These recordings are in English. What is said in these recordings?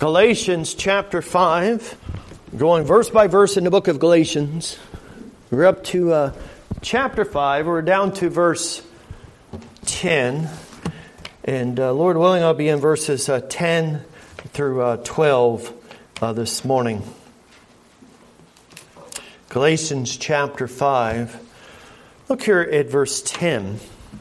Galatians chapter 5, going verse by verse in the book of Galatians. We're up to chapter 5. We're down to verse 10. And Lord willing, I'll be in verses 10 through 12 this morning. Galatians chapter 5. Look here at verse 10.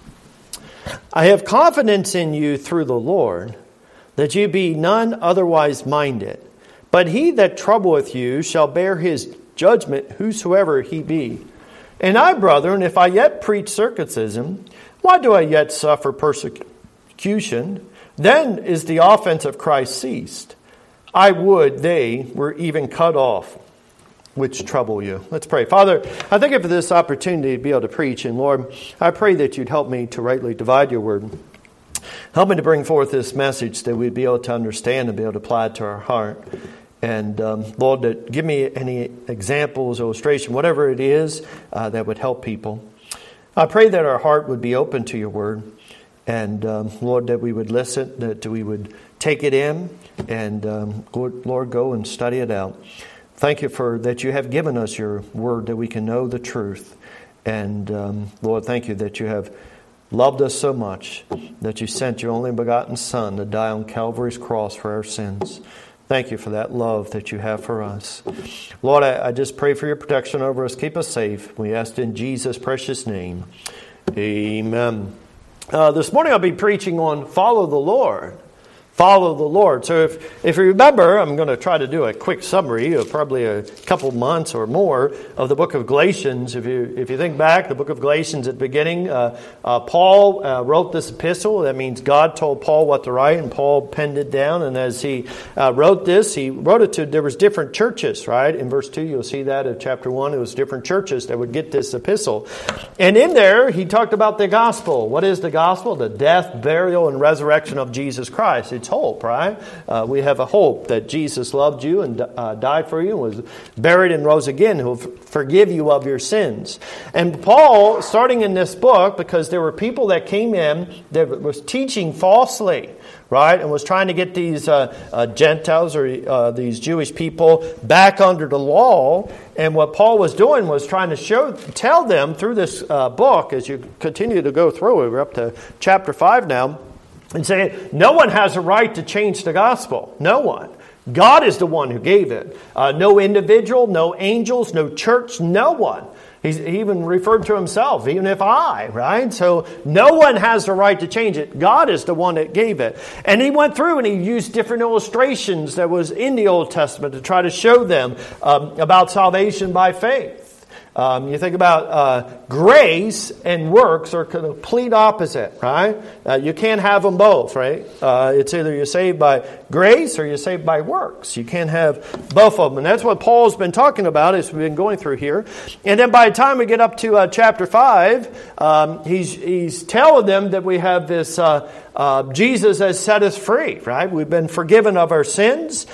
I have confidence in you through the Lord, that you be none otherwise minded. But he that troubleth you shall bear his judgment, whosoever he be. And I, brethren, if I yet preach circumcision, why do I yet suffer persecution? Then is the offense of Christ ceased. I would they were even cut off, which trouble you. Let's pray. Father, I thank you for this opportunity to be able to preach. And Lord, I pray that you'd help me to rightly divide your word. Help me to bring forth this message that we'd be able to understand and be able to apply it to our heart. And Lord, that give me any examples, illustration, whatever it is that would help people. I pray that our heart would be open to your word. And Lord, that we would listen, that we would take it in. And Lord, go and study it out. Thank you for that you have given us your word that we can know the truth. And Lord, thank you that you have loved us so much that you sent your only begotten Son to die on Calvary's cross for our sins. Thank you for that love that you have for us. Lord, I just pray for your protection over us. Keep us safe. We ask in Jesus' precious name. Amen. This morning I'll be preaching on follow the Lord. Follow the Lord. So if you remember, I'm going to try to do a quick summary of probably a couple months or more of the book of Galatians. If you think back, the book of Galatians at the beginning, Paul wrote this epistle. That means God told Paul what to write, and Paul penned it down. And as he wrote this, he wrote it to, there was different churches, right? In verse 2, you'll see that in chapter 1, it was different churches that would get this epistle. And in there, he talked about the gospel. What is the gospel? The death, burial, and resurrection of Jesus Christ. It's hope, right? We have a hope that Jesus loved you and died for you, and was buried and rose again, who will forgive you of your sins. And Paul, starting in this book, because there were people that came in that was teaching falsely, right, and was trying to get these Gentiles or these Jewish people back under the law. And what Paul was doing was trying to tell them through this book, as you continue to go through it, we're up to chapter 5 now, and saying, no one has a right to change the gospel. No one. God is the one who gave it. No individual, no angels, no church, no one. He even referred to himself, even if I, right? So no one has the right to change it. God is the one that gave it. And he went through and he used different illustrations that was in the Old Testament to try to show them about salvation by faith. You think about grace and works are complete opposite, right? You can't have them both, right? It's either you're saved by grace or you're saved by works. You can't have both of them. And that's what Paul's been talking about as we've been going through here. And then by the time we get up to chapter 5, he's telling them that we have this Jesus has set us free, right? We've been forgiven of our sins.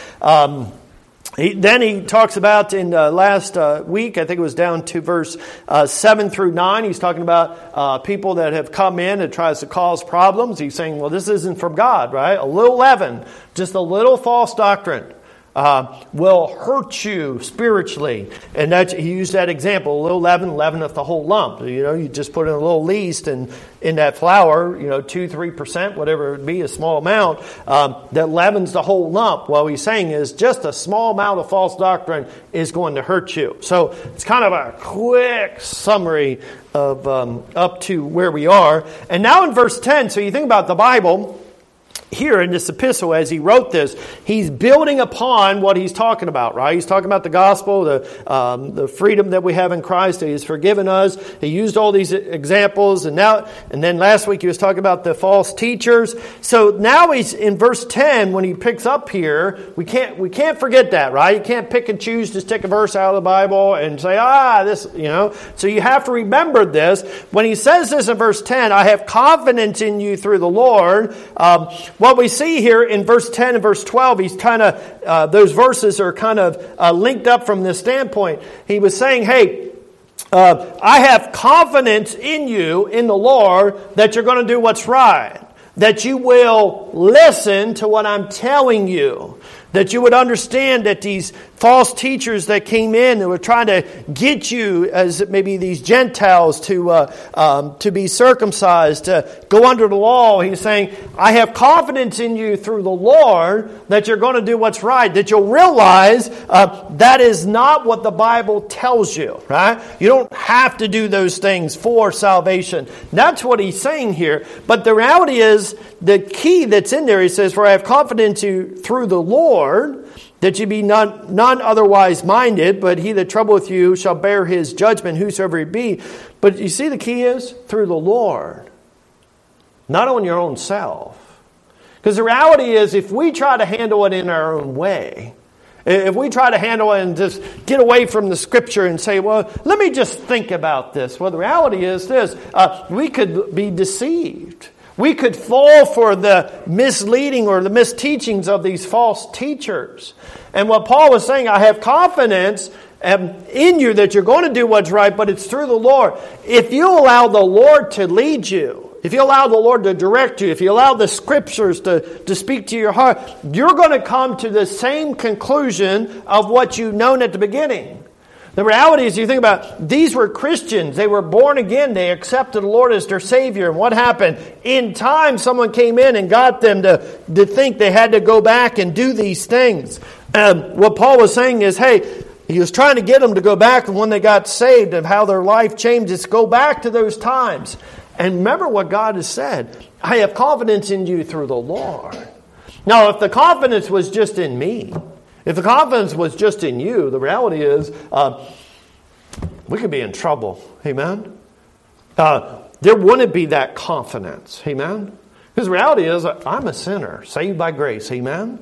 Then he talks about in last week, I think it was down to verse 7 through 9. He's talking about people that have come in and tries to cause problems. He's saying, well, this isn't from God, right? A little leaven, just a little false doctrine will hurt you spiritually. And he used that example, a little leaven leaveneth the whole lump. You know, you just put in a little yeast in that flour, 2-3%, whatever it would be, a small amount, that leavens the whole lump. What he's saying is just a small amount of false doctrine is going to hurt you. So it's kind of a quick summary of up to where we are. And now in verse 10, so you think about the Bible. Here in this epistle, as he wrote this, he's building upon what he's talking about, right? He's talking about the gospel, the freedom that we have in Christ, that he's forgiven us. He used all these examples, and then last week he was talking about the false teachers. So now he's in verse 10 when he picks up here. We can't forget that, right? You can't pick and choose, just take a verse out of the Bible and say, this, So you have to remember this. When he says this in verse 10, I have confidence in you through the Lord. What we see here in verse 10 and verse 12, he's kind of, those verses are kind of linked up from this standpoint. He was saying, hey, I have confidence in you, in the Lord, that you're going to do what's right. That you will listen to what I'm telling you. That you would understand that these false teachers that came in and were trying to get you, as maybe these Gentiles, to be circumcised, to go under the law. He's saying, I have confidence in you through the Lord that you're going to do what's right. That you'll realize that is not what the Bible tells you. Right? You don't have to do those things for salvation. That's what he's saying here. But the reality is, the key that's in there, he says, for I have confidence in you through the Lord, that you be none otherwise minded, but he that troubleth you shall bear his judgment, whosoever he be. But you see the key is through the Lord, not on your own self. Because the reality is, if we try to handle it in our own way, if we try to handle it and just get away from the Scripture and say, well, let me just think about this. Well, the reality is this, we could be deceived. We could fall for the misleading or the misteachings of these false teachers. And what Paul was saying, I have confidence in you that you're going to do what's right, but it's through the Lord. If you allow the Lord to lead you, if you allow the Lord to direct you, if you allow the Scriptures to speak to your heart, you're going to come to the same conclusion of what you've known at the beginning. The reality is, you think about, these were Christians. They were born again. They accepted the Lord as their Savior. And what happened? In time, someone came in and got them to think they had to go back and do these things. What Paul was saying is, hey, he was trying to get them to go back to when they got saved and how their life changed. It's go back to those times. And remember what God has said. I have confidence in you through the Lord. Now, if the confidence was just in me, if the confidence was just in you, the reality is we could be in trouble. Amen? There wouldn't be that confidence. Amen? Because the reality is, I'm a sinner, saved by grace. Amen?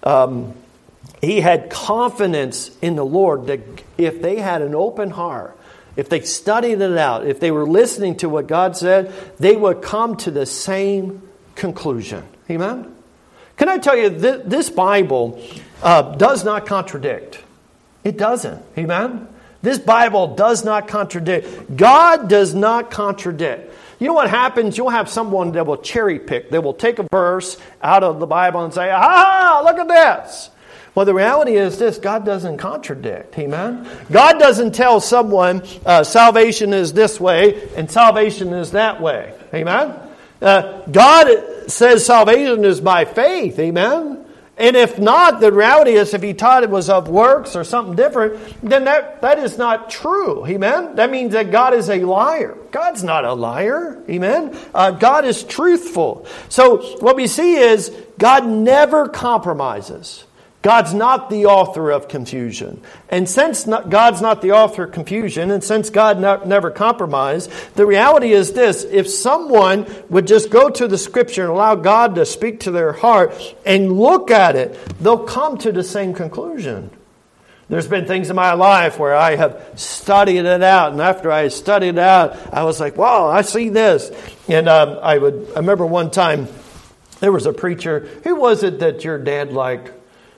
He had confidence in the Lord that if they had an open heart, if they studied it out, if they were listening to what God said, they would come to the same conclusion. Amen? Can I tell you, this Bible does not contradict. It doesn't. Amen? This Bible does not contradict. God does not contradict. You know what happens? You'll have someone that will cherry pick. They will take a verse out of the Bible and say, look at this. Well, the reality is this, God doesn't contradict. Amen? God doesn't tell someone salvation is this way and salvation is that way. Amen? God says salvation is by faith. Amen? And if not, the reality is if he taught it was of works or something different, then that is not true. Amen? That means that God is a liar. God's not a liar. Amen? God is truthful. So what we see is God never compromises. God's not the author of confusion. And since God's not the author of confusion, and since God never compromised, the reality is this. If someone would just go to the Scripture and allow God to speak to their heart and look at it, they'll come to the same conclusion. There's been things in my life where I have studied it out. And after I studied it out, I was like, wow, I see this. And I remember one time there was a preacher. Who was it that your dad liked?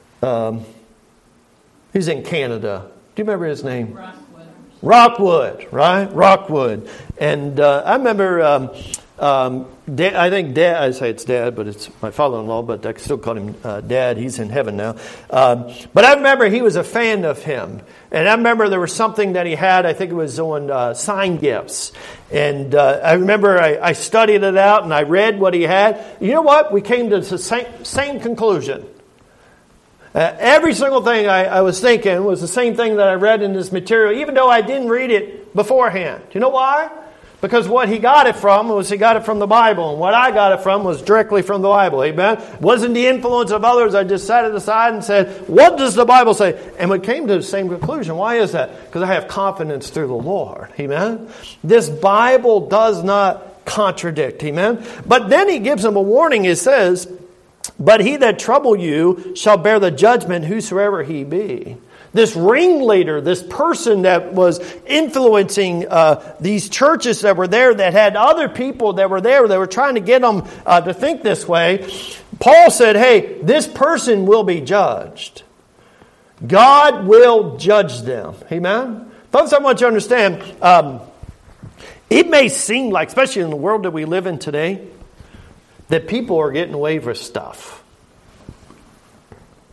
He's in Canada. Do you remember his name? Rockwood, right? Rockwood. And I remember, I think Dad, I say it's Dad, but it's my father-in-law, but I can still call him Dad. He's in heaven now. But I remember he was a fan of him. And I remember there was something that he had, I think it was on sign gifts. And I remember I studied it out and I read what he had. You know what? We came to the same conclusion. Every single thing I was thinking was the same thing that I read in this material, even though I didn't read it beforehand. Do you know why? Because what he got it from was he got it from the Bible. And what I got it from was directly from the Bible. Amen? It wasn't the influence of others. I just sat it aside and said, what does the Bible say? And we came to the same conclusion. Why is that? Because I have confidence through the Lord. Amen? This Bible does not contradict. Amen? But then he gives them a warning. He says, but he that trouble you shall bear the judgment, whosoever he be. This ringleader, this person that was influencing these churches that were there, that had other people that were there, they were trying to get them to think this way. Paul said, hey, this person will be judged. God will judge them. Amen? Folks, I want you to understand, it may seem like, especially in the world that we live in today, that people are getting away with stuff.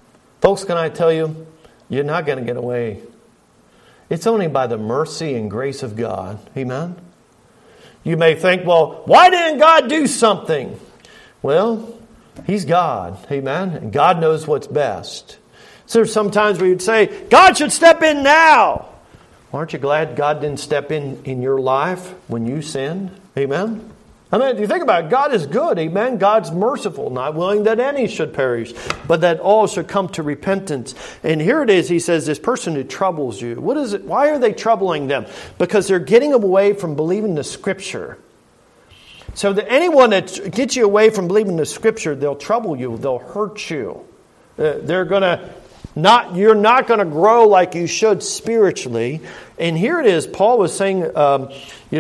Folks, can I tell you, you're not going to get away. It's only by the mercy and grace of God. Amen? You may think, well, why didn't God do something? Well, He's God. Amen? And God knows what's best. So sometimes we would say, God should step in now. Aren't you glad God didn't step in your life when you sinned? Amen? I mean, if you think about it, God is good. Amen? God's merciful, not willing that any should perish, but that all should come to repentance. And here it is, he says, this person who troubles you. What is it? Why are they troubling them? Because they're getting away from believing the Scripture. So that anyone that gets you away from believing the Scripture, they'll trouble you. They'll hurt you. They're going to you're not going to grow like you should spiritually. And here it is, Paul was saying, God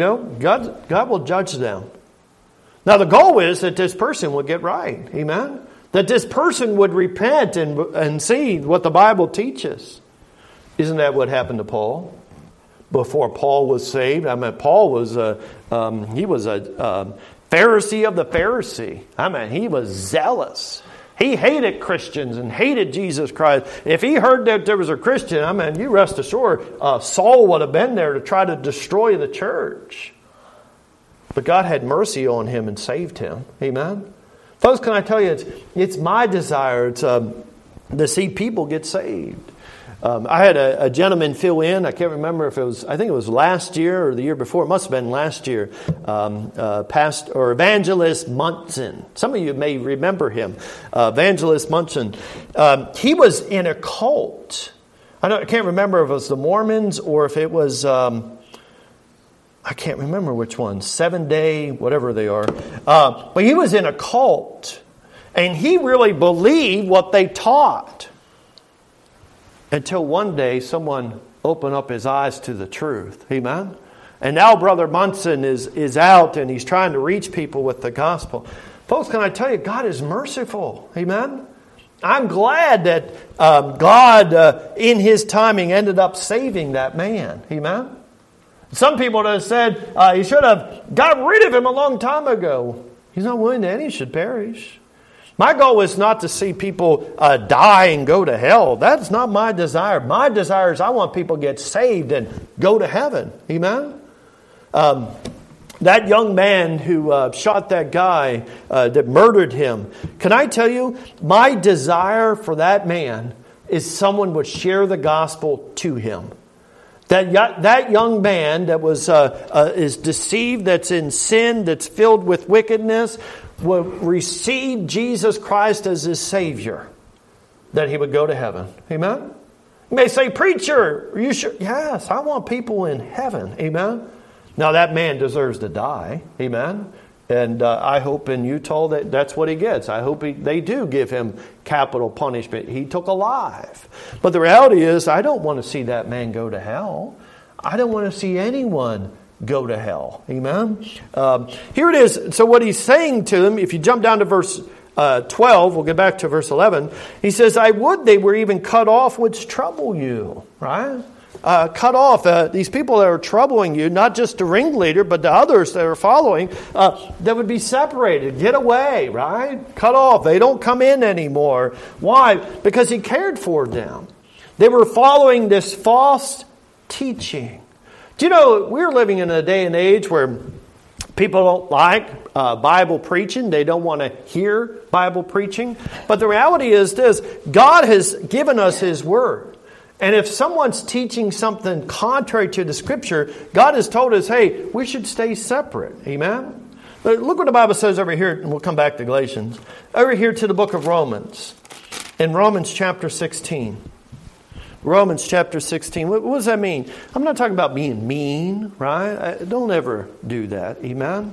will judge them. Now the goal is that this person would get right. Amen? That this person would repent and see what the Bible teaches. Isn't that what happened to Paul? Before Paul was saved, I mean, Paul was a Pharisee of the Pharisee. I mean, he was zealous. He hated Christians and hated Jesus Christ. If he heard that there was a Christian, I mean, you rest assured, Saul would have been there to try to destroy the church. But God had mercy on him and saved him. Amen? Folks, can I tell you, it's my desire to see people get saved. I had a gentleman fill in. I can't remember if it was, I think it was last year or the year before. It must have been last year. Evangelist Munson. Some of you may remember him. Evangelist Munson. He was in a cult. I can't remember if it was the Mormons or if it was, I can't remember which one. 7-day, whatever they are. But he was in a cult. And he really believed what they taught. Until one day someone opened up his eyes to the truth. Amen? And now Brother Munson is out and he's trying to reach people with the gospel. Folks, can I tell you, God is merciful. Amen? I'm glad that God, in His timing, ended up saving that man. Amen? Some people have said He should have got rid of him a long time ago. He's not willing that any should perish. My goal is not to see people die and go to hell. That's not my desire. My desire is I want people to get saved and go to heaven. Amen? That young man who shot that guy that murdered him, can I tell you, my desire for that man is someone would share the gospel to him. That young man that is deceived, that's in sin, that's filled with wickedness, will receive Jesus Christ as his Savior, that he would go to heaven. Amen? You may say, preacher, are you sure? Yes, I want people in heaven. Amen? Now that man deserves to die. Amen? And I hope in Utah that's what he gets. I hope they do give him capital punishment. He took a life. But the reality is, I don't want to see that man go to hell. I don't want to see anyone go to hell. Amen? Here it is. So what he's saying to them, if you jump down to verse 12, we'll get back to verse 11. He says, I would they were even cut off which trouble you. Right? Cut off. These people that are troubling you, not just the ringleader, but the others that are following, that would be separated. Get away, right? Cut off. They don't come in anymore. Why? Because he cared for them. They were following this false teaching. Do you know, we're living in a day and age where people don't like Bible preaching. They don't want to hear Bible preaching. But the reality is this, God has given us His Word. And if someone's teaching something contrary to the Scripture, God has told us, hey, we should stay separate. Amen? But look what the Bible says over here, and we'll come back to Galatians. Over here to the book of Romans. In Romans chapter 16. Romans chapter 16. What does that mean? I'm not talking about being mean, right? Don't ever do that. Amen?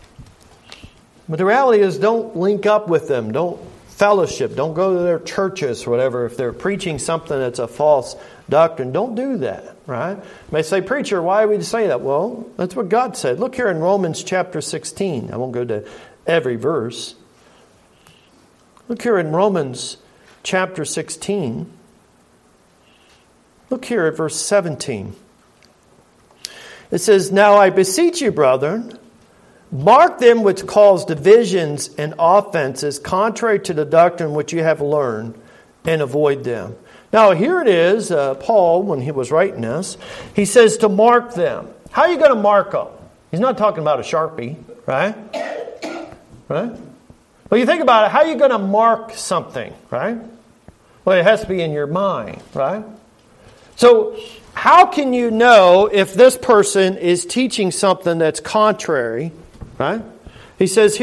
But the reality is, don't link up with them. Don't fellowship. Don't go to their churches or whatever. If they're preaching something that's a false doctrine, don't do that, right? You may say, preacher, why would you say that? Well, that's what God said. Look here in Romans chapter 16. I won't go to every verse. Look here in Romans chapter 16. Look here at verse 17. It says, now I beseech you, brethren, mark them which cause divisions and offenses contrary to the doctrine which you have learned, and avoid them. Now, here it is, Paul, when he was writing this, he says to mark them. How are you going to mark them? He's not talking about a Sharpie, right? Right? Well, you think about it, how are you going to mark something, right? Well, it has to be in your mind, right? So, how can you know if this person is teaching something that's contrary, right? He says,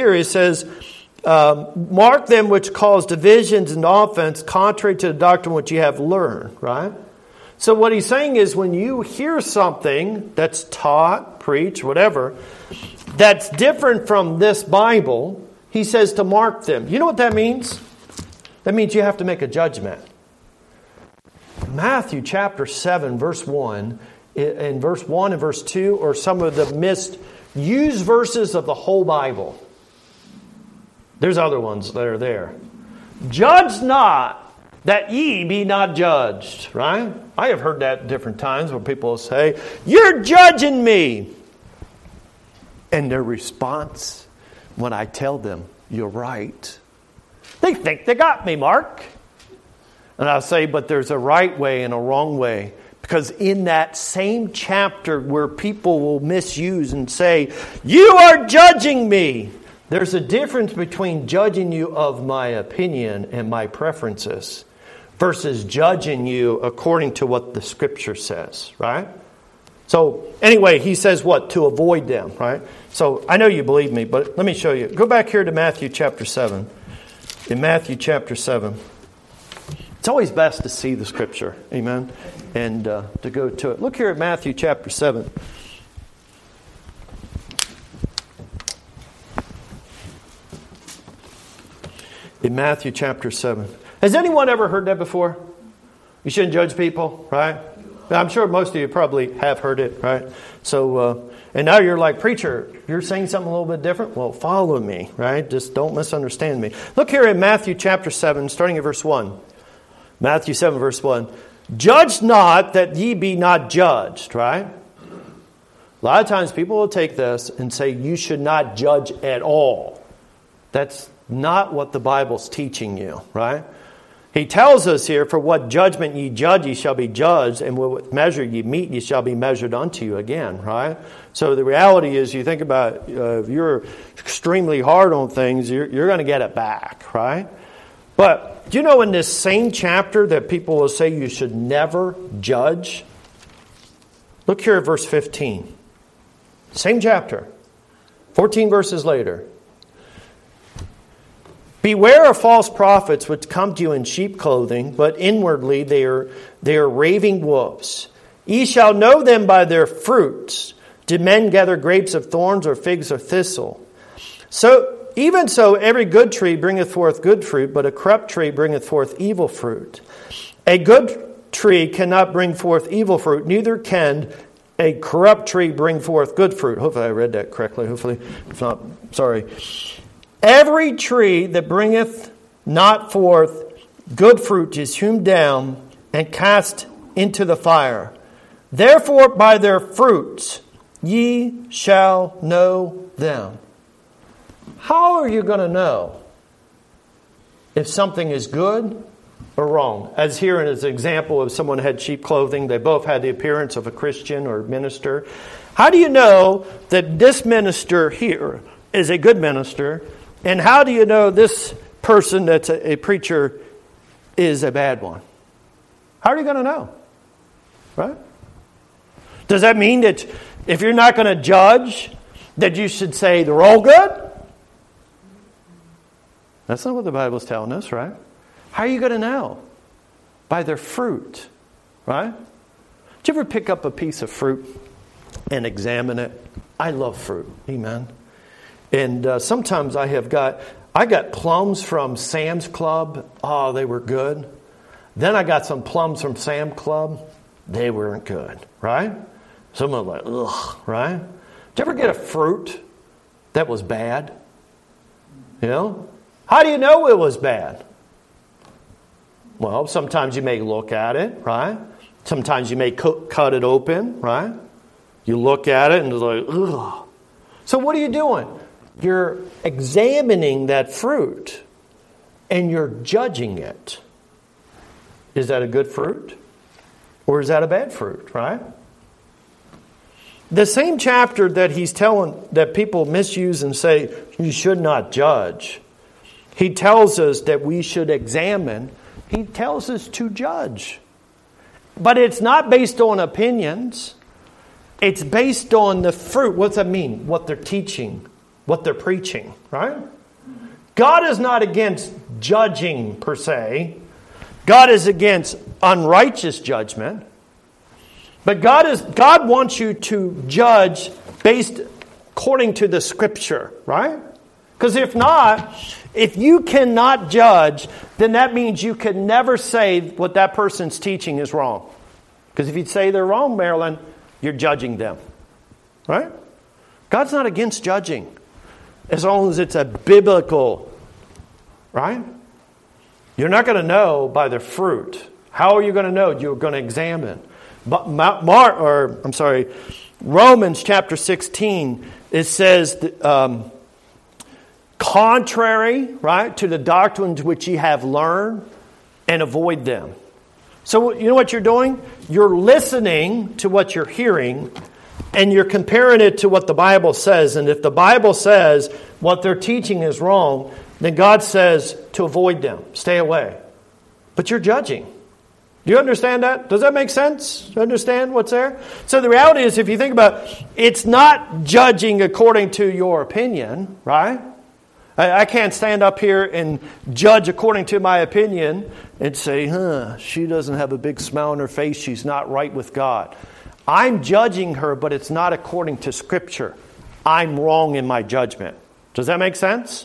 mark them which cause divisions and offense contrary to the doctrine which you have learned, right? So what he's saying is when you hear something that's taught, preached, whatever, that's different from this Bible, he says to mark them. You know what that means? That means you have to make a judgment. Matthew chapter 7, verse 1, and verse 1 and verse 2 are some of the misused verses of the whole Bible. There's other ones that are there. Judge not, that ye be not judged. Right? I have heard that different times where people say, you're judging me. And their response, when I tell them, you're right, they think they got me, Mark. And I'll say, but there's a right way and a wrong way. Because in that same chapter where people will misuse and say, you are judging me, there's a difference between judging you of my opinion and my preferences versus judging you according to what the Scripture says, right? So anyway, he says what? To avoid them, right? So I know you believe me, but let me show you. Go back here to Matthew chapter 7. In Matthew chapter 7. It's always best to see the Scripture, amen, and to go to it. Look here at Matthew chapter 7. In Matthew chapter 7. Has anyone ever heard that before? You shouldn't judge people, right? I'm sure most of you probably have heard it, right? So, and now you're like, preacher, you're saying something a little bit different? Well, follow me, right? Just don't misunderstand me. Look here in Matthew chapter 7, starting at verse 1. Matthew 7, verse 1. Judge not that ye be not judged, right? A lot of times people will take this and say you should not judge at all. That's not what the Bible's teaching you, right? He tells us here, for what judgment ye judge, ye shall be judged, and what measure ye meet, ye shall be measured unto you again, right? So the reality is, you think about if you're extremely hard on things, you're going to get it back, right? But do you know in this same chapter that people will say you should never judge? Look here at verse 15. Same chapter. 14 verses later. Beware of false prophets which come to you in sheep clothing, but inwardly they are raving wolves. Ye shall know them by their fruits. Did men gather grapes of thorns or figs of thistle? Even so, every good tree bringeth forth good fruit, but a corrupt tree bringeth forth evil fruit. A good tree cannot bring forth evil fruit, neither can a corrupt tree bring forth good fruit. Hopefully I read that correctly. Hopefully, if not, sorry. Every tree that bringeth not forth good fruit is hewn down and cast into the fire. Therefore, by their fruits ye shall know them. How are you going to know if something is good or wrong? As here in this example of someone had sheep clothing, they both had the appearance of a Christian or minister. How do you know that this minister here is a good minister? And how do you know this person that's a preacher is a bad one? How are you going to know? Right? Does that mean that if you're not going to judge, that you should say they're all good? That's not what the Bible's telling us, right? How are you going to know? By their fruit, right? Did you ever pick up a piece of fruit and examine it? I love fruit, amen. And sometimes I got plums from Sam's Club. Oh, they were good. Then I got some plums from Sam's Club. They weren't good, right? Some of them like, ugh, right? Did you ever get a fruit that was bad? You know? How do you know it was bad? Well, sometimes you may look at it, right? Sometimes you may cut it open, right? You look at it and it's like, ugh. So what are you doing? You're examining that fruit and you're judging it. Is that a good fruit? Or is that a bad fruit, right? The same chapter that he's telling that people misuse and say you should not judge, he tells us that we should examine. He tells us to judge. But it's not based on opinions. It's based on the fruit. What's that mean? What they're teaching, what they're preaching, right? God is not against judging per se. God is against unrighteous judgment. But God wants you to judge based according to the Scripture, right? Because if not, if you cannot judge, then that means you can never say what that person's teaching is wrong. Because if you say they're wrong, Marilyn, you're judging them, right? God's not against judging as long as it's a biblical, right? You're not going to know by the fruit. How are you going to know? You're going to examine. Romans chapter 16, it says, contrary, right, to the doctrines which ye have learned, and avoid them. So you know what you're doing? You're listening to what you're hearing, and you're comparing it to what the Bible says. And if the Bible says what they're teaching is wrong, then God says to avoid them, stay away. But you're judging. Do you understand that? Does that make sense? Do you understand what's there? So the reality is, if you think about it, it's not judging according to your opinion, right? I can't stand up here and judge according to my opinion and say, she doesn't have a big smile on her face. She's not right with God. I'm judging her, but it's not according to Scripture. I'm wrong in my judgment. Does that make sense?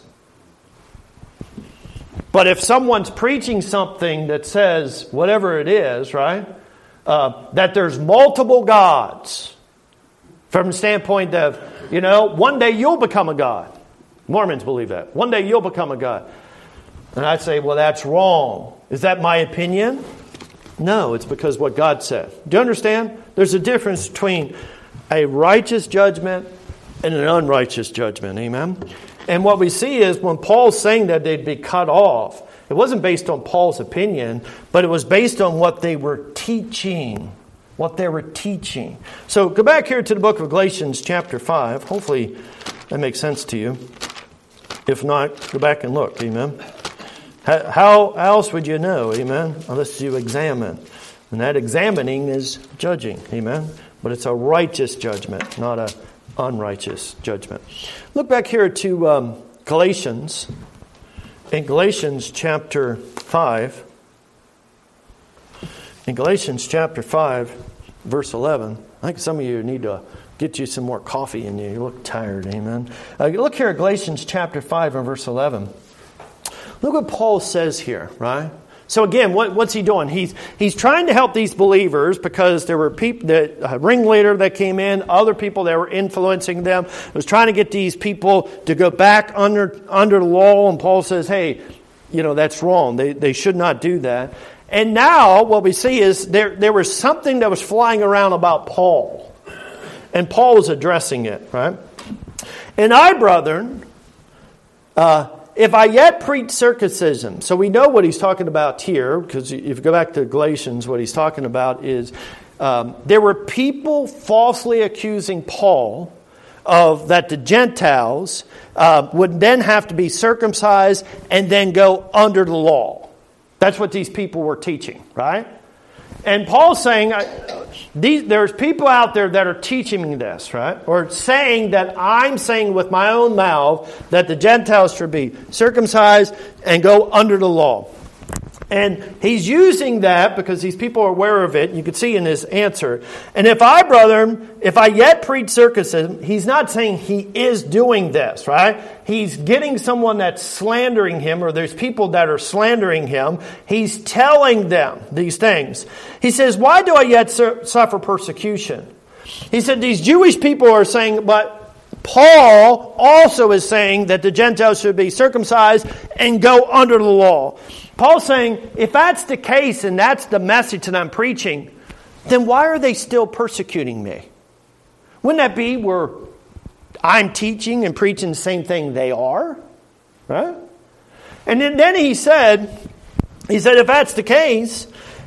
But if someone's preaching something that says, whatever it is, right, that there's multiple gods, from the standpoint of, one day you'll become a god. Mormons believe that. One day you'll become a god. And I say, well, that's wrong. Is that my opinion? No, it's because what God said. Do you understand? There's a difference between a righteous judgment and an unrighteous judgment. Amen? And what we see is when Paul's saying that they'd be cut off, it wasn't based on Paul's opinion, but it was based on what they were teaching. What they were teaching. So go back here to the book of Galatians chapter 5. Hopefully that makes sense to you. If not, go back and look. Amen. How else would you know? Amen. Unless you examine. And that examining is judging. Amen. But it's a righteous judgment, not an unrighteous judgment. Look back here to Galatians. In Galatians chapter 5. In Galatians chapter 5, verse 11. I think some of you need to get you some more coffee in you. You look tired, amen. Look here at Galatians chapter 5 and verse 11. Look what Paul says here, right? So again, what's he doing? He's trying to help these believers because there were people, a ringleader that came in, other people that were influencing them. He was trying to get these people to go back under the law. And Paul says, hey, that's wrong. They should not do that. And now what we see is there was something that was flying around about Paul. And Paul was addressing it, right? And I, brethren, if I yet preach circumcision. So we know what he's talking about here, because if you go back to Galatians, what he's talking about is there were people falsely accusing Paul of that the Gentiles would then have to be circumcised and then go under the law. That's what these people were teaching, right? And Paul's saying, there's people out there that are teaching me this, right? Or saying that I'm saying with my own mouth that the Gentiles should be circumcised and go under the law. And he's using that because these people are aware of it. You can see in his answer. And if I yet preach circumcision, he's not saying he is doing this, right? He's getting someone that's slandering him, or there's people that are slandering him. He's telling them these things. He says, why do I yet suffer persecution? He said, these Jewish people are saying, but Paul also is saying that the Gentiles should be circumcised and go under the law. Paul's saying, if that's the case and that's the message that I'm preaching, then why are they still persecuting me? Wouldn't that be where I'm teaching and preaching the same thing they are? Right? And then he said, if that's the case,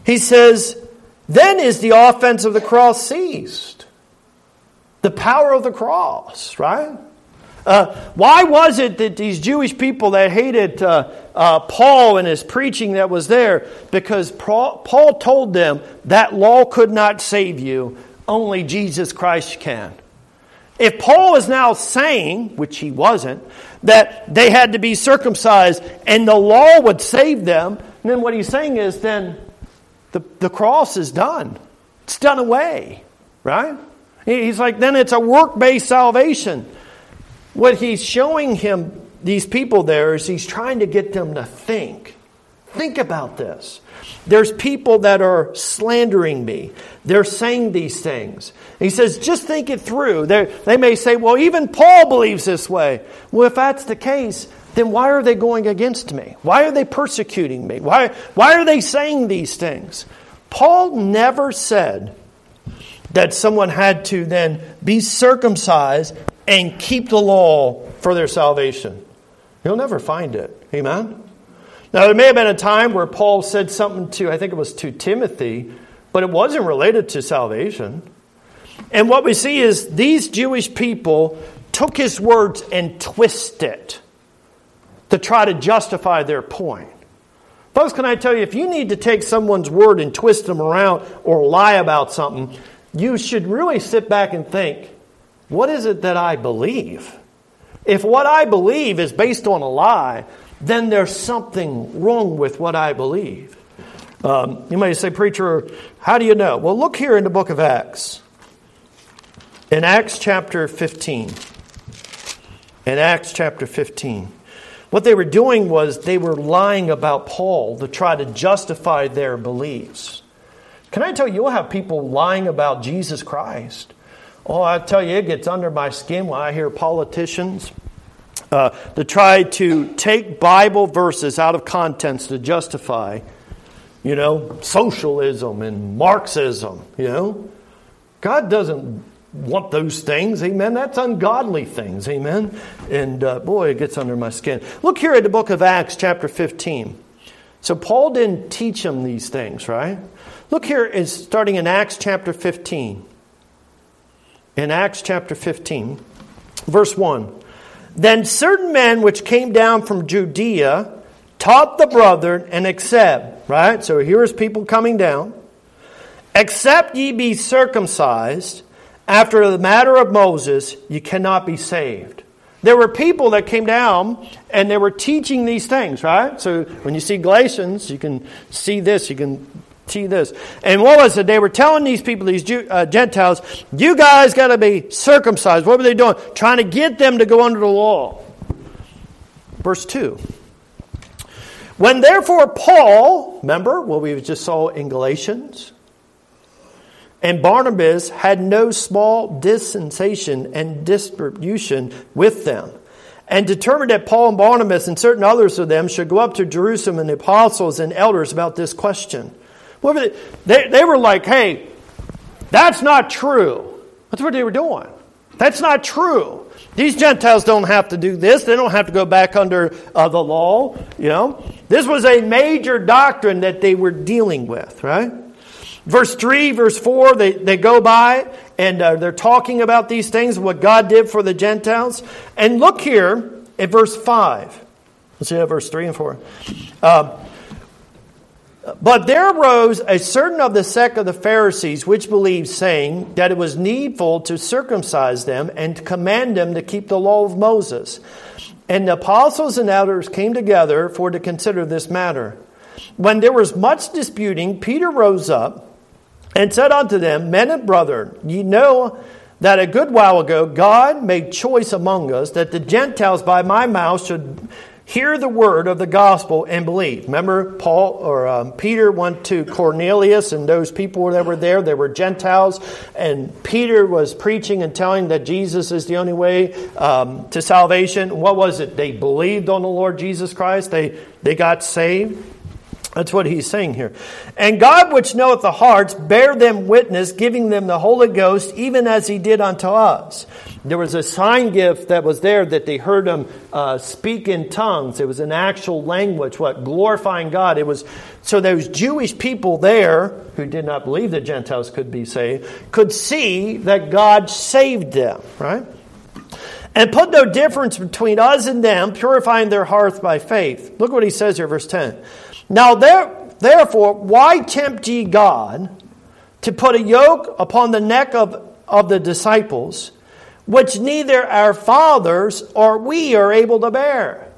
He says, then is the offense of the cross ceased. The power of the cross, right? Why was it that these Jewish people that hated Paul and his preaching that was there? Because Paul told them that law could not save you. Only Jesus Christ can. If Paul is now saying, which he wasn't, that they had to be circumcised and the law would save them, then what he's saying is then the cross is done. It's done away, right? He's like, then it's a work-based salvation. What he's showing him, these people there, is he's trying to get them to think. Think about this. There's people that are slandering me. They're saying these things. He says, just think it through. They may say, well, even Paul believes this way. Well, if that's the case, then why are they going against me? Why are they persecuting me? Why are they saying these things? Paul never said that someone had to then be circumcised and keep the law for their salvation. You'll never find it. Amen? Now, there may have been a time where Paul said something to, I think it was to Timothy, but it wasn't related to salvation. And what we see is these Jewish people took his words and twisted it to try to justify their point. Folks, can I tell you, if you need to take someone's word and twist them around or lie about something, you should really sit back and think, what is it that I believe? If what I believe is based on a lie, then there's something wrong with what I believe. You may say, preacher, how do you know? Well, look here in the book of Acts. In Acts chapter 15. In Acts chapter 15. What they were doing was they were lying about Paul to try to justify their beliefs. Can I tell you, you'll have people lying about Jesus Christ. Oh, I tell you, it gets under my skin when I hear politicians to try to take Bible verses out of context to justify, socialism and Marxism, God doesn't want those things, amen? That's ungodly things, amen? And boy, it gets under my skin. Look here at the book of Acts chapter 15. So Paul didn't teach them these things, right? Look here, starting in Acts chapter 15. In Acts chapter 15, verse 1. Then certain men which came down from Judea taught the brethren and except, right? So here's people coming down. Except ye be circumcised after the manner of Moses, you cannot be saved. There were people that came down and they were teaching these things, right? So when you see Galatians, you can see this, you can see this. And what was it? They were telling these people, these Gentiles, you guys got to be circumcised. What were they doing? Trying to get them to go under the law. Verse 2. When therefore Paul, remember what we just saw in Galatians, and Barnabas had no small dispensation and distribution with them, and determined that Paul and Barnabas and certain others of them should go up to Jerusalem and the apostles and elders about this question. They were like, hey, that's not true. That's what they were doing. That's not true. These Gentiles don't have to do this. They don't have to go back under the law. This was a major doctrine that they were dealing with, right? Verse 3, verse 4, they go by and they're talking about these things, what God did for the Gentiles. And look here at verse 5. Let's see verse 3 and 4. But there arose a certain of the sect of the Pharisees which believed, saying that it was needful to circumcise them and to command them to keep the law of Moses. And the apostles and elders came together for to consider this matter. When there was much disputing, Peter rose up and said unto them, Men and brethren, ye know that a good while ago God made choice among us that the Gentiles by my mouth should hear the word of the gospel and believe. Remember, Peter went to Cornelius and those people that were there. They were Gentiles. And Peter was preaching and telling that Jesus is the only way to salvation. What was it? They believed on the Lord Jesus Christ. They got saved. That's what he's saying here. And God, which knoweth the hearts, bear them witness, giving them the Holy Ghost, even as he did unto us. There was a sign gift that was there that they heard him speak in tongues. It was an actual language, glorifying God. It was so those Jewish people there who did not believe that Gentiles could be saved could see that God saved them, right? And put no difference between us and them, purifying their hearts by faith. Look what he says here, verse 10. Now therefore, why tempt ye God to put a yoke upon the neck of the disciples, which neither our fathers or we are able to bear?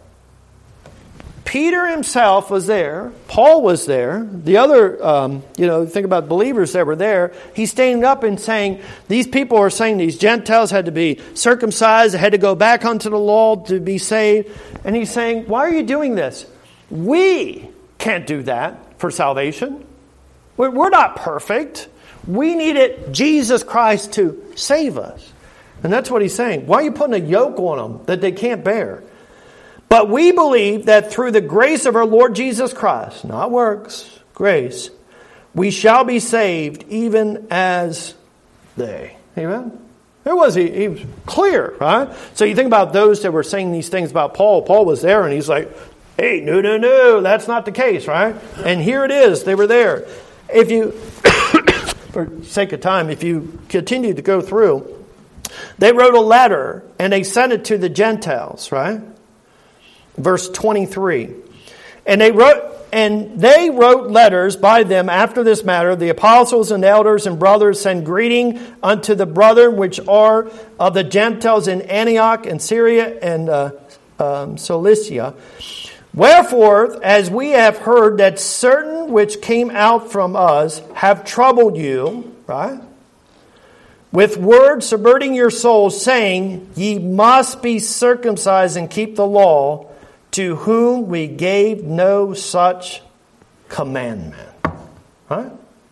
Peter himself was there. Paul was there. The other, think about believers that were there. He's standing up and saying, these people are saying these Gentiles had to be circumcised, had to go back unto the law to be saved. And he's saying, why are you doing this? We can't do that for salvation. We're not perfect. We needed Jesus Christ to save us. And that's what he's saying. Why are you putting a yoke on them that they can't bear? But we believe that through the grace of our Lord Jesus Christ, not works, grace, we shall be saved even as they. Amen? There was, he was clear, right? So you think about those that were saying these things about Paul. Paul was there and he's like, hey, no, that's not the case, right? And here it is. They were there. If you, for sake of time, if you continue to go through, they wrote a letter and they sent it to the Gentiles, right? Verse 23. And they wrote letters by them after this matter. The apostles and elders and brothers send greeting unto the brethren which are of the Gentiles in Antioch and Syria and Cilicia. Wherefore, as we have heard that certain which came out from us have troubled you, right? With words subverting your souls, saying, ye must be circumcised and keep the law, to whom we gave no such commandment. Right?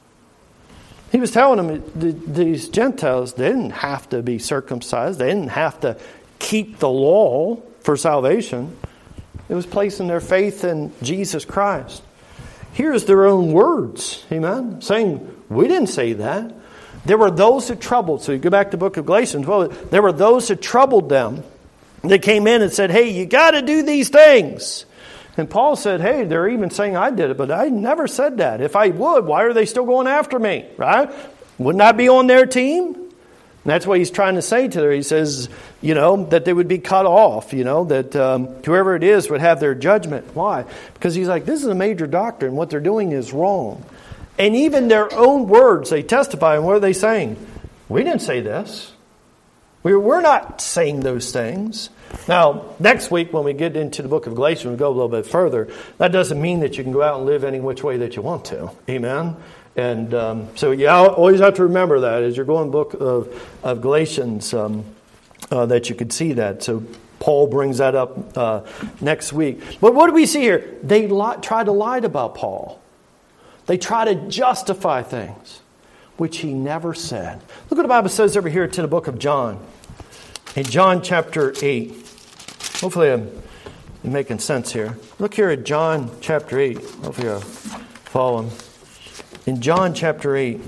He was telling them, these Gentiles, they didn't have to be circumcised. They didn't have to keep the law for salvation. It was placing their faith in Jesus Christ. Here's their own words, amen, saying, we didn't say that. There were those that troubled. So you go back to the book of Galatians. Well, there were those that troubled them. They came in and said, hey, you got to do these things. And Paul said, hey, they're even saying I did it, but I never said that. If I would, why are they still going after me, right? Wouldn't I be on their team? And that's what he's trying to say to them. He says, that they would be cut off, that whoever it is would have their judgment. Why? Because he's like, this is a major doctrine. What they're doing is wrong. And even their own words, they testify. And what are they saying? We didn't say this. We're not saying those things. Now, next week when we get into the book of Galatians, we go a little bit further. That doesn't mean that you can go out and live any which way that you want to. Amen? And so you always have to remember that as you're going to the book of Galatians, that you could see that. So Paul brings that up next week. But what do we see here? They try to lie about Paul. They try to justify things, which he never said. Look what the Bible says over here to the book of John. In John chapter 8. Hopefully I'm making sense here. Look here at John chapter 8. Hopefully you're following. In John chapter 8.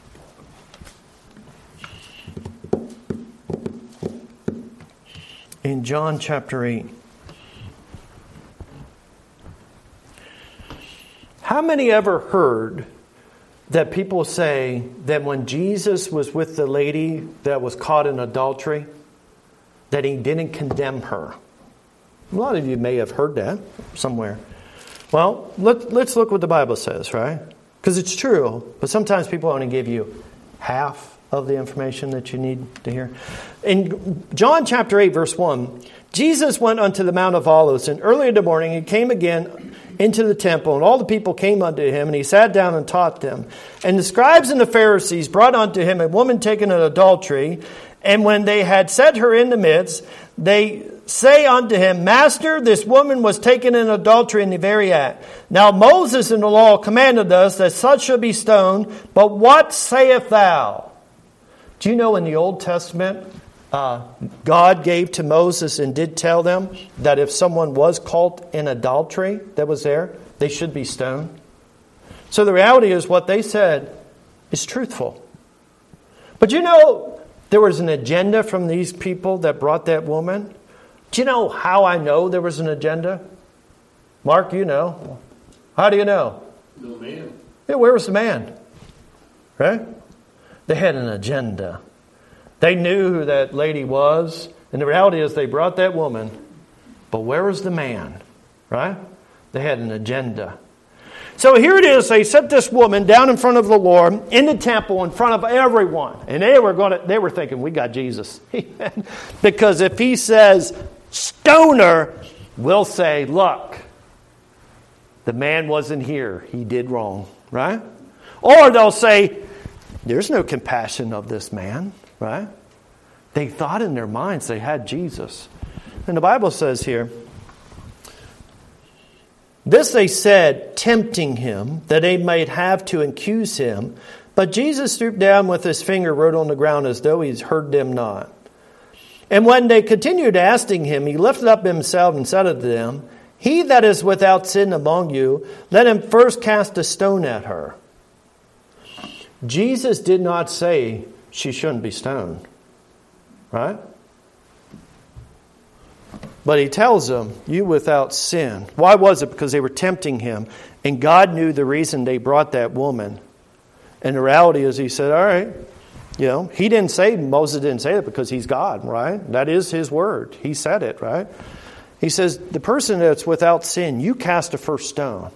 In John chapter 8. How many ever heard that people say that when Jesus was with the lady that was caught in adultery, that he didn't condemn her? A lot of you may have heard that somewhere. Well, let's look what the Bible says, right? Because it's true, but sometimes people only give you half of the information that you need to hear. In John chapter 8, verse 1, Jesus went unto the Mount of Olives, and early in the morning he came again into the temple, and all the people came unto him, and he sat down and taught them. And the scribes and the Pharisees brought unto him a woman taken in adultery, and when they had set her in the midst, they say unto him, Master, this woman was taken in adultery in the very act. Now Moses in the law commanded us that such should be stoned, but what sayest thou? Do you know in the Old Testament, God gave to Moses and did tell them that if someone was caught in adultery that was there, they should be stoned? So the reality is what they said is truthful. But you know, there was an agenda from these people that brought that woman. Do you know how I know there was an agenda? Mark, you know. How do you know? No man. Yeah, where was the man? Right? They had an agenda. They knew who that lady was. And the reality is they brought that woman. But where was the man? Right? They had an agenda. So here it is. They set this woman down in front of the Lord in the temple in front of everyone. And they were thinking, we got Jesus. Because if he says, stone her, we'll say, look, the man wasn't here. He did wrong. Right? Or they'll say, there's no compassion of this man. Right? They thought in their minds they had Jesus. And the Bible says here, this they said, tempting him, that they might have to accuse him. But Jesus stooped down with his finger, wrote on the ground as though he heard them not. And when they continued asking him, he lifted up himself and said unto them, he that is without sin among you, let him first cast a stone at her. Jesus did not say she shouldn't be stoned. Right? But he tells them, you without sin. Why was it? Because they were tempting him. And God knew the reason they brought that woman. And the reality is he said, all right. You know, Moses didn't say it because he's God, right? That is his word. He said it, right? He says, the person that's without sin, you cast the first stone.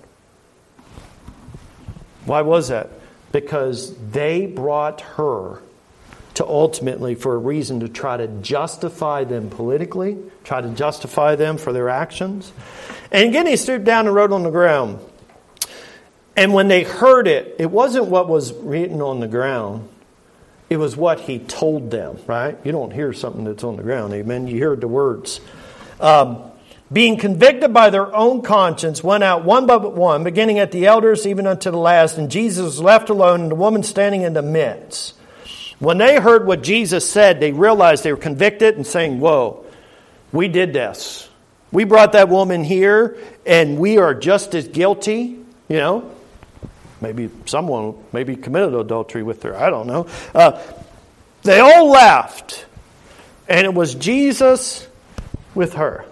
Why was that? Because they brought her to ultimately, for a reason, to try to justify them politically, try to justify them for their actions. And again, he stooped down and wrote on the ground. And when they heard it, it wasn't what was written on the ground. It was what he told them, right? You don't hear something that's on the ground, amen? You hear the words. Being convicted by their own conscience, went out one by one, beginning at the elders, even unto the last. And Jesus was left alone, and the woman standing in the midst. When they heard what Jesus said, they realized they were convicted and saying, whoa, we did this. We brought that woman here, and we are just as guilty, you know. Maybe someone committed adultery with her. I don't know. They all laughed. And it was Jesus with her.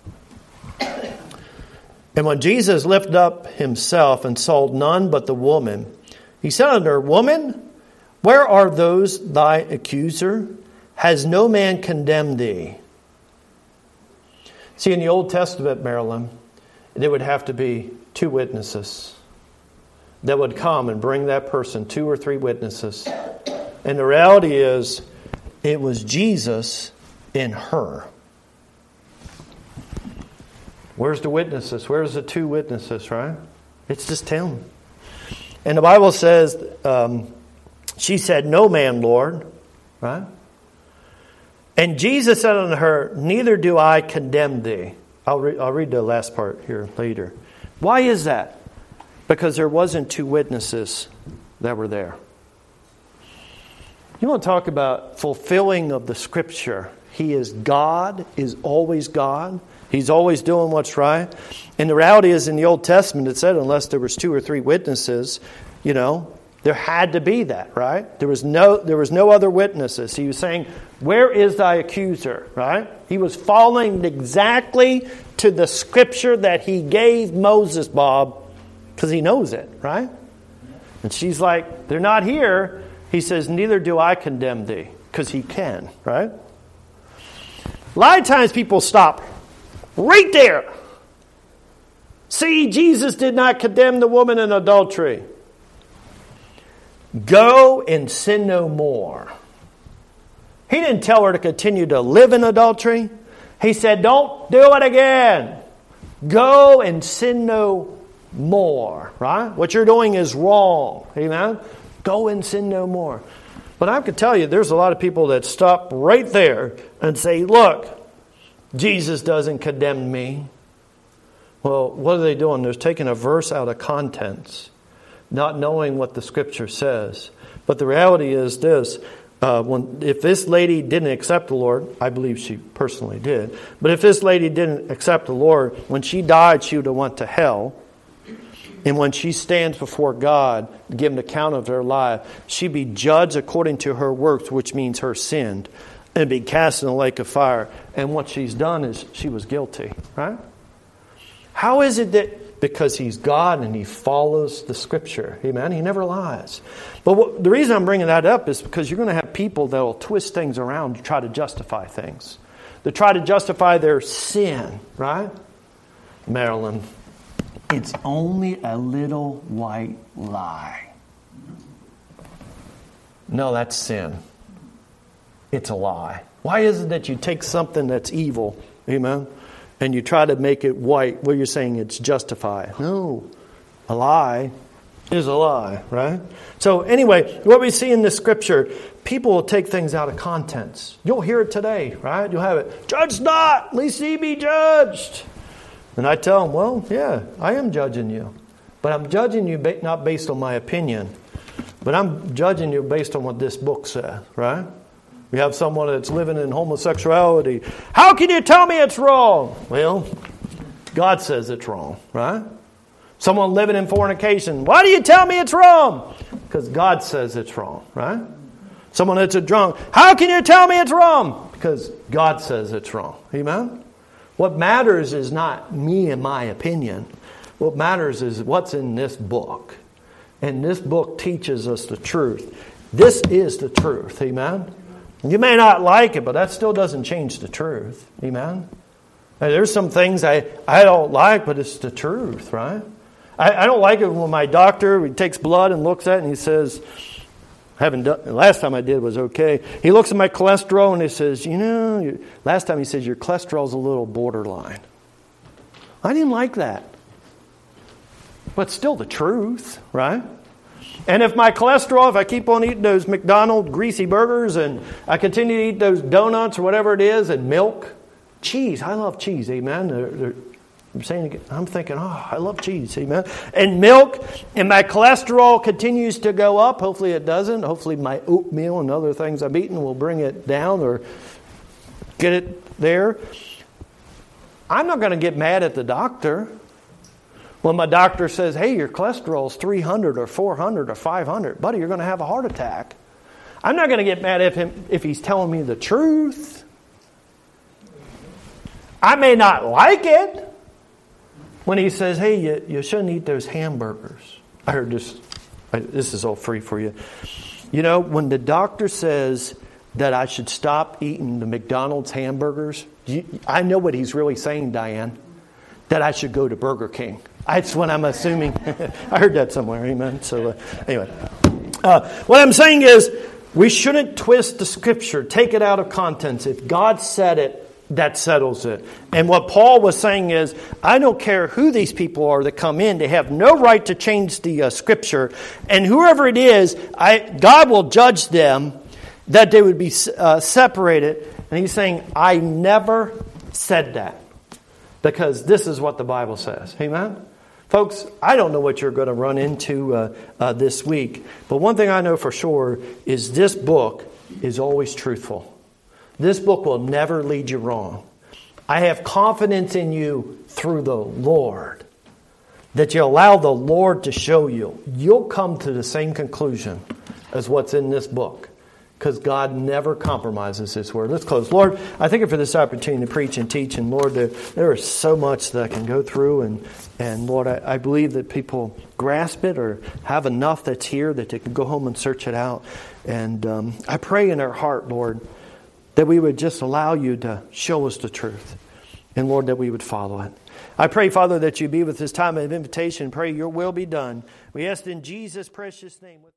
And when Jesus lifted up himself and saw none but the woman, he said unto her, woman, where are those thy accuser? Has no man condemned thee? See, in the Old Testament, Marilyn, there would have to be 2 witnesses that would come and bring that person, 2 or 3 witnesses. And the reality is, it was Jesus in her. Where's the witnesses? Where's the 2 witnesses, right? It's just him. And the Bible says, she said, no man, Lord. Right? And Jesus said unto her, neither do I condemn thee. I'll read the last part here later. Why is that? Because there wasn't 2 witnesses that were there. You want to talk about fulfilling of the Scripture. He is God, is always God. He's always doing what's right. And the reality is in the Old Testament it said unless there was 2 or 3 witnesses, you know, there had to be that, right? There was no other witnesses. He was saying, where is thy accuser, right? He was following exactly to the Scripture that he gave Moses, Bob, because he knows it, right? And she's like, they're not here. He says, neither do I condemn thee, because he can, right? A lot of times people stop right there. See, Jesus did not condemn the woman in adultery. Go and sin no more. He didn't tell her to continue to live in adultery. He said, don't do it again. Go and sin no more. Right? What you're doing is wrong. Amen? Go and sin no more. But I can tell you, there's a lot of people that stop right there and say, look, Jesus doesn't condemn me. Well, what are they doing? They're taking a verse out of context, not knowing what the Scripture says. But the reality is this. If this lady didn't accept the Lord, I believe she personally did. But if this lady didn't accept the Lord, when she died, she would have went to hell. And when she stands before God to give an account of her life, she be judged according to her works, which means her sin, and be cast in the lake of fire. And what she's done is she was guilty, right? How is it that, because He's God and He follows the Scripture, amen? He never lies. But the reason I'm bringing that up is because you're going to have people that will twist things around to try to justify things. They try to justify their sin, right? Marilyn, it's only a little white lie. No, that's sin. It's a lie. Why is it that you take something that's evil, amen, and you try to make it white? Well, you're saying it's justified. No, a lie is a lie, right? So anyway, what we see in this Scripture, people will take things out of context. You'll hear it today, right? You'll have it, judge not, lest ye be judged. And I tell them, well, yeah, I am judging you. But I'm judging you not based on my opinion, but I'm judging you based on what this book says, right? We have someone that's living in homosexuality. How can you tell me it's wrong? Well, God says it's wrong, right? Someone living in fornication. Why do you tell me it's wrong? Because God says it's wrong, right? Someone that's a drunk. How can you tell me it's wrong? Because God says it's wrong. Amen? What matters is not me and my opinion. What matters is what's in this book. And this book teaches us the truth. This is the truth. Amen? You may not like it, but that still doesn't change the truth. Amen? There's some things I don't like, but it's the truth, right? I don't like it when my doctor, he takes blood and looks at it and he says, last time I did was okay. He looks at my cholesterol and he says, last time he says your cholesterol's a little borderline. I didn't like that. But still the truth, right? And if my cholesterol, if I keep on eating those McDonald's greasy burgers and I continue to eat those donuts or whatever it is and milk, cheese, I love cheese, amen. I'm thinking, I love cheese, amen. And milk, and my cholesterol continues to go up. Hopefully it doesn't. Hopefully my oatmeal and other things I'm eating will bring it down or get it there. I'm not going to get mad at the doctor when my doctor says, hey, your cholesterol's 300 or 400 or 500. Buddy, you're going to have a heart attack. I'm not going to get mad at him if he's telling me the truth. I may not like it when he says, hey, you shouldn't eat those hamburgers. I heard this. This is all free for you. When the doctor says that I should stop eating the McDonald's hamburgers, I know what he's really saying, Diane, that I should go to Burger King. That's what I'm assuming. I heard that somewhere, amen. So anyway, what I'm saying is we shouldn't twist the Scripture, take it out of context. If God said it, that settles it. And what Paul was saying is, I don't care who these people are that come in. They have no right to change the Scripture. And whoever it is, God will judge them that they would be separated. And he's saying, I never said that. Because this is what the Bible says. Amen? Folks, I don't know what you're going to run into this week. But one thing I know for sure is this book is always truthful. This book will never lead you wrong. I have confidence in you through the Lord. That you allow the Lord to show you. You'll come to the same conclusion as what's in this book. Because God never compromises His Word. Let's close. Lord, I thank you for this opportunity to preach and teach. And Lord, there is so much that I can go through. And Lord, I believe that people grasp it or have enough that's here that they can go home and search it out. And I pray in our heart, Lord, that we would just allow you to show us the truth. And Lord, that we would follow it. I pray, Father, that you be with this time of invitation. Pray your will be done. We ask in Jesus' precious name.